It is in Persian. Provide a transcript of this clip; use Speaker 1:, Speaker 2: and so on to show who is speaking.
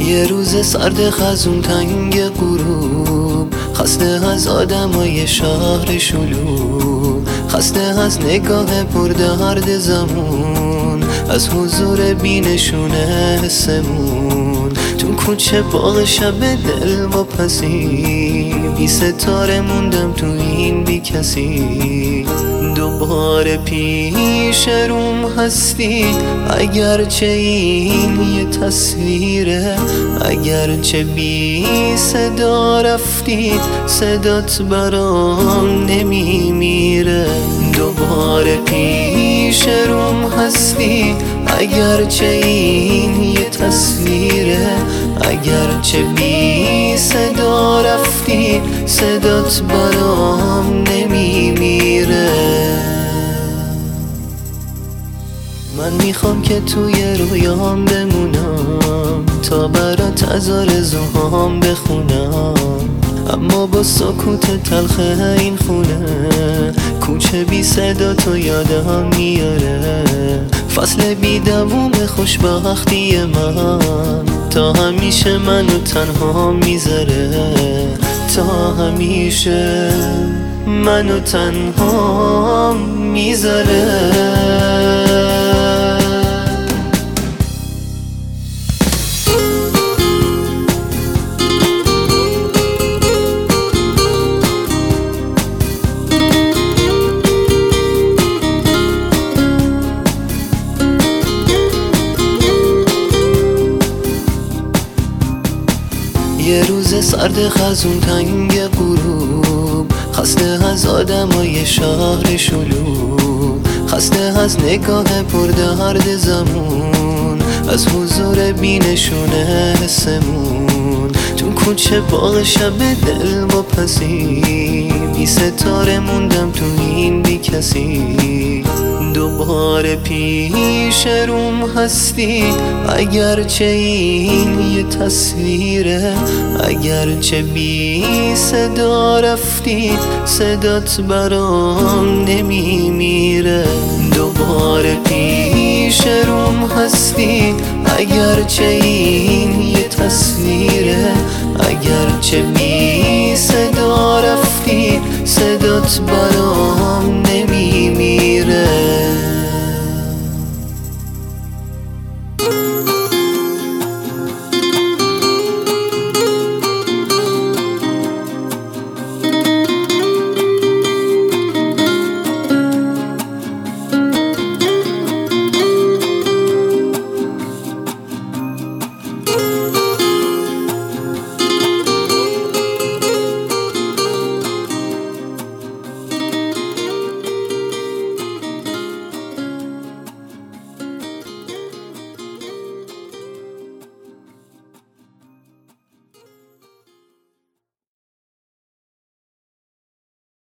Speaker 1: یه روز سرد خزون تنگ غروب، خسته از آدمای شهر شلوغ، خسته از نگاه پردرد زمون، از حضور بینشونه حسمون. تو کوچه باغ شب دل و پسی، بی ستاره موندم تو این بی کسی. دوباره پیش روم هستی، اگرچه این یه تصویره، اگرچه بی صدا رفتی، صدات برام نمیمیره. دوباره پیش روم هستی، اگرچه این یه تصویره، اگرچه بی صدا رفتی، صدات برام نمیمیره. من میخوام که توی رویام بمونم، تا برات از آرزوهام بخونم، اما با سکوت تلخ این خونه، کوچه بی صدا تو یادم میاره. فصل بی دوام خوشبختی من، تا همیشه منو تنها میذاره، تا همیشه منو تنها میذاره. یه روز سرد خزون تنگ غروب، خسته از آدمای شهر شلوغ، خسته از نگاه پردرد زمون، از حضور بینشونه حسمون. تو کوچه باغ شب دل و پسی، بی ستاره موندم تو این بی کسی. دوباره پیش روم هستی، اگرچه این یه تصویره، اگرچه بی صدا رفتی، صدات برام نمیمیره. دوباره پیش روم هستی، اگرچه این یه تصویره، اگرچه بی صدا رفتی، صدات برام